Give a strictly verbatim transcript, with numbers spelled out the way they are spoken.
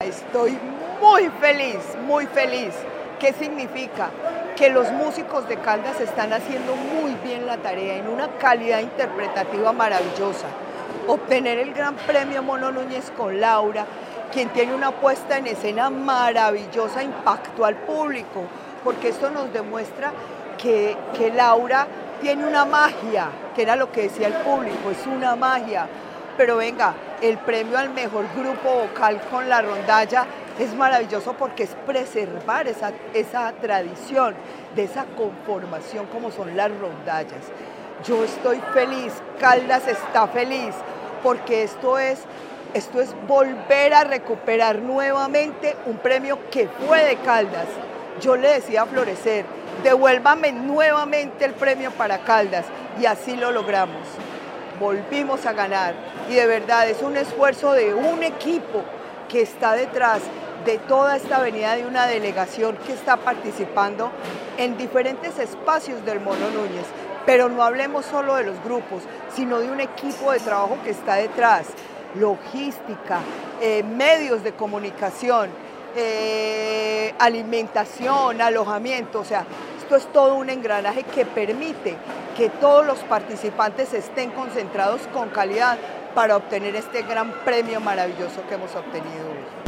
Estoy muy feliz, muy feliz. ¿Qué significa? Que los músicos de Caldas están haciendo muy bien la tarea en una calidad interpretativa maravillosa. Obtener el Gran Premio Mono Núñez con Laura, quien tiene una puesta en escena maravillosa, impactó al público, porque esto nos demuestra que, que Laura tiene una magia, que era lo que decía el público, es una magia. Pero venga, el premio al mejor grupo vocal con la rondalla es maravilloso porque es preservar esa, esa tradición de esa conformación como son las rondallas. Yo estoy feliz, Caldas está feliz, porque esto es, esto es volver a recuperar nuevamente un premio que fue de Caldas. Yo le decía a Florecer, devuélvame nuevamente el premio para Caldas, y así lo logramos. Volvimos a ganar, y de verdad es un esfuerzo de un equipo que está detrás de toda esta venida de una delegación que está participando en diferentes espacios del Mono Núñez. Pero no hablemos solo de los grupos, sino de un equipo de trabajo que está detrás, logística, eh, medios de comunicación, eh, alimentación, alojamiento, o sea, esto es todo un engranaje que permite que todos los participantes estén concentrados con calidad para obtener este gran premio maravilloso que hemos obtenido hoy.